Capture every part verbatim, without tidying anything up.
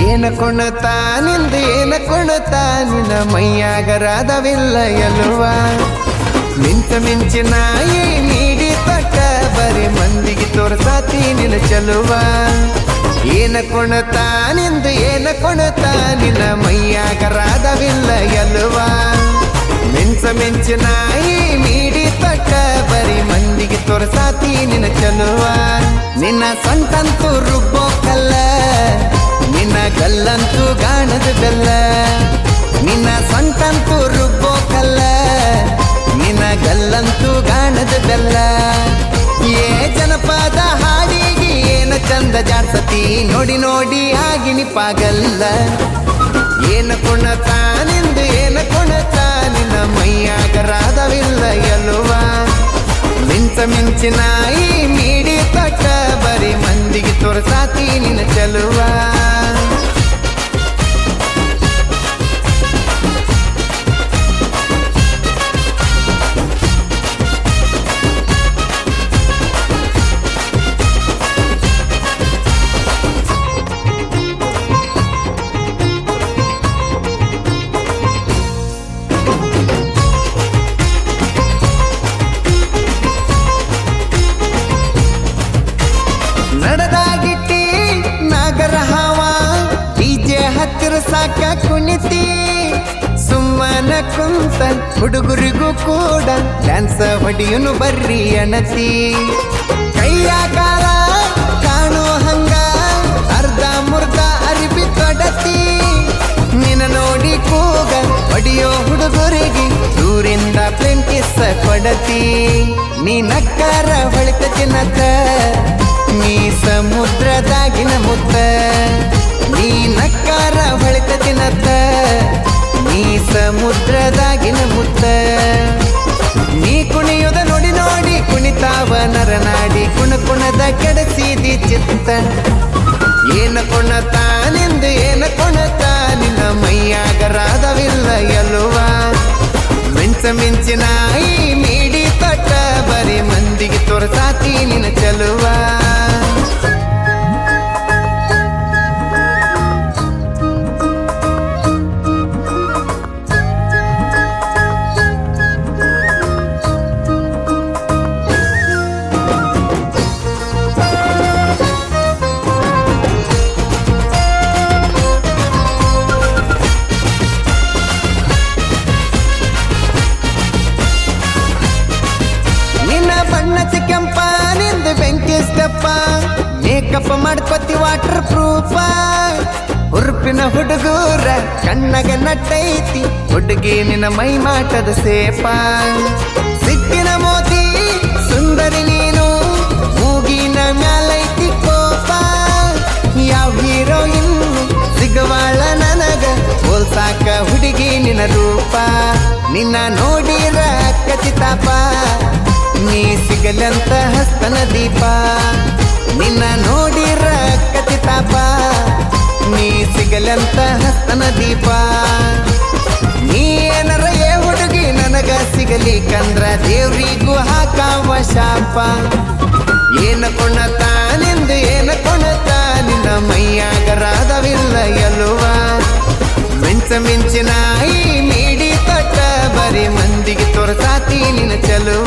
ಏನ ಕುಣತ ನಿಂದು ಏನ ಕುಣತ ನಿನ್ನ ಮೈಯಾಗರಾದವಿಲ್ಲ ಎಲ್ವ ಮಿಂಚ ಮಿಂಚಿನ ಈ ನೀಡಿ ತಕ್ಕ ಬರೀ ಮಂದಿಗೆ ತೋರ್ಸಾತಿ ನಿನ್ನ ಚಲುವ ಏನ ಕುಣತ ನಿಂದು ಏನ ಕುಣತ ನಿನ್ನ ಮೈಯಾಗರಾದವಿಲ್ಲ ಎಲ್ವ ಮಿಂಚ ಮಿಂಚಿನ ಈ ನೀಡಿ ತಕ್ಕ ಬರೀ ಮಂದಿಗೆ ತೋರ್ಸಾತಿ ನಿನ್ನ ಚಲುವ ನಿನ್ನ ಸೊಂಟಂತೂ ರುಬ್ಬೋಕಲ್ಲ ನಿನ್ನ ಗಲ್ಲಂತೂ ಗಾಣದ ಬೆಲ್ಲ ನಿನ್ನ ಸೊಂಟಂತೂ ರುಬ್ಬೋಕಲ್ಲ ನಿನ್ನ ಗಲ್ಲಂತೂ ಗಾಣದ ಬೆಲ್ಲ ಏ ಜನಪದ ಹಾಡಿಗೆ ಏನ ಚಂದ ಜಾಡ್ಸತಿ ನೋಡಿ ನೋಡಿ ಆಗಿನಿ ಪಾಗಲ್ಲ ಏನ ಕುಣತ ನಿಂದು ಏನ ಕುಣತ ನಿನ್ನ ಮೈಯಾಗರಾದವಿಲ್ಲ ಎಲ್ವ ಮಿಂಚ ಮಿಂಚಿನ ಈ ಮೀಡಿ ತಟ್ಟ ಬರೀ ಮಂದಿಗೆ ತೋರ್ಸಾತಿ ನಿನ್ನ ಚಲುವ ನಡೆದಾಗಿಟ್ಟಿ ನಾಗರ ಹಾವ ಡಿಜೆ ಹತ್ತಿರ ಸಾಕ ಕುಣಿತಿ ಸುಮ್ಮನ ಕುಂತ ಹುಡುಗರಿಗೂ ಕೂಡ ಡ್ಯಾನ್ಸ್ ಹೊಡಿಯುನು ಬರ್ರಿ ಅಣತಿ ಕೈಯ ಕಾಲ ಕಾಣೋ ಹಂಗ ಅರ್ಧ ಮುರ್ಧ ಅರಿಬಿ ತೊಡತಿ ನಿನ್ನ ನೋಡಿ ಕೂಗ ಹೊಡಿಯೋ ಹುಡುಗರಿಗೆ ದೂರಿಂದ ಪ್ಲೇನ್ ಕಿಸ್ ಕೊಡತಿ ನೀ ನಕ್ಕಾರ ಹೊಳಿತ ಚಿನ್ನತ ನೀ ಸಮುದ್ರದಾಗಿನ ಮುತ್ತ ನೀ ನಕ್ಕಾರ ಹೊಳಿತ ಚಿನ್ನತ ನೀ ಸಮುದ್ರದಾಗಿನ ಮುತ್ತ ನೀ ಕುಣಿಯುದ ನೋಡಿ ನೋಡಿ ಕುಣಿತಾವ ನರನಾಡಿ ಕುಣ ಕುಣದ ಕೆಡಸಿದಿ ಚಿತ್ತ ಏನ ಕುಣತ ನಿಂದು ಏನ ಕುಣತ ನಿನ್ನ ಮೈಯಾಗರಾದವಿಲ್ಲ ಎಲ್ವ ಮಿಂಚ ಮಿಂಚಿನ ಈ ಮೀಡಿ ತೊಟ್ಟ ಬರೀ ಮಂದಿಗೆ ತೋರ್ಸಾತಿ ನಿನ್ನ ಚಲುವ ಬಣ್ಣದ ಕೆಂಪ ನಿಂದು ಬೆಂಕಿ ಸ್ಟೆಪ್ಪ ಮೇಕಪ್ ಮಾಡ್ಕೊತಿ ವಾಟರ್ ಪ್ರೂಫ ಉರುಪಿನ ಹುಡುಗೂರ ಕಣ್ಣಗ ನಟ್ಟೈತಿ ಹುಡುಗಿ ನಿನ್ನ ಮೈ ಮಾಟದ ಸೇಪ ಸಿಕ್ಕಿನ ಮೋತಿ ಸುಂದರಿ ನೀನು ಮೂಗಿನ ಮ್ಯಾಲೈತಿ ಕೋಪ ಯಾವ ಹೀರೋಯಿನ್ ಸಿಗವಾಳ ನನಗ ಹೋಲ್ಸಾಕ ಹುಡುಗಿ ನಿನ್ನ ರೂಪ ನಿನ್ನ ನೋಡಿರ ಕಚಿತಾಪ ನೀ ಸಿಗಲಂತ ಹಸ್ತನ ದೀಪ ನಿನ್ನ ನೋಡಿರ ಕಚಿತಾಪ ನೀ ಸಿಗಲಂತ ಹಸ್ತನ ದೀಪ ನೀ ಏನರ ಏ ಹುಡುಗಿ ನನಗ ಸಿಗಲಿಕ್ಕಂದ್ರ ದೇವ್ರಿಗೂ ಹಾಕಾವ ಶಾಪ ಏನ ಕುಣತ ನಿಂದು ಏನ ಕುಣತ ನಿನ್ನ ಮೈಯಾಗರಾದವಿಲ್ಲ ಎಲ್ವ ಮಿಂಚ ಮಿಂಚಿನ ಈ ಮೀಡಿ ತೊಟ್ಟ ಬರೀ ಮಂದಿಗೆ ತೋರ್ಸಾತಿ ನಿನ್ನ ಚಲುವ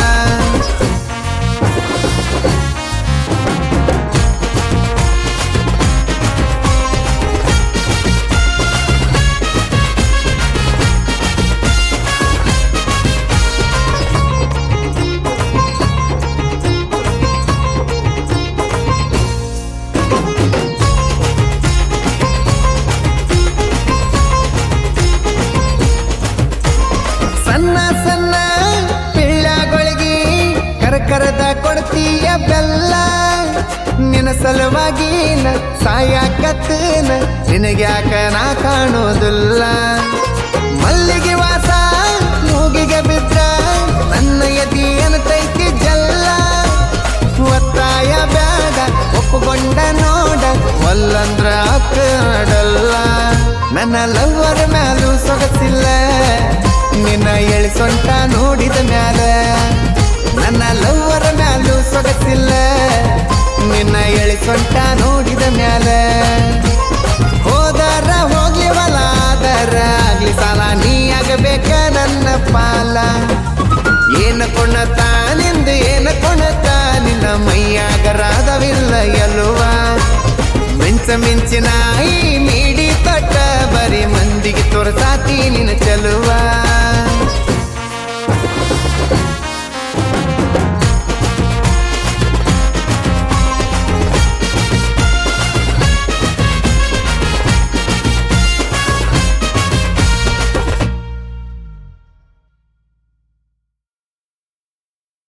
ಸಣ್ಣ ಸಣ್ಣ ಪಿಳ್ಳಗಳಿಗೆ ಕರಕರದ ಕೊಡ್ತೀಯ ಬೆಲ್ಲ ನಿನ್ನ ಸಲುವಾಗಿ ಸಾಯಕತ್ತನ ನಿನಗ್ಯಾಕ ನಾ ಕಾಣೋದಿಲ್ಲ ಮಲ್ಲಿಗೆ ವಾಸ ಮೂಗಿಗೆ ಬಿದ್ರ ನನ್ನ ಎದಿ ಅನತೈತಿ ಜಲ್ಲ ಒತ್ತಾಯ ಬ್ಯಾಡ ಒಪ್ಪುಕೊಂಡ ನೋಡ ಒಲ್ಲಂದ್ರ ಅಕ್ಕಡಲ್ಲ ನನ್ನ ಲವ್ವರ ಮ್ಯಾಲೂ ಸೊಗಸಿಲ್ಲ ನಿನ್ನ ಎಳಿ ಸೊಂಟ ನೋಡಿದ ಮ್ಯಾಲ ನನ್ನ ಲವ್ವರ ಮ್ಯಾಲೂ ಸೊಗಸಿಲ್ಲ ನಿನ್ನ ಎಳಿ ಸೊಂಟ ನೋಡಿದ ಮ್ಯಾಲ ಮೈಯಾಗರಾದವಿಲ್ಲ ಎಲ್ವ ಮಿಂಚ ಮಿಂಚಿನ ಈ ಮೀಡಿ ತೊಟ್ಟ ಬರೀ ಮಂದಿಗೆ ತೋರ್ಸಾತಿ ನಿನ್ನ ಚೆಲುವ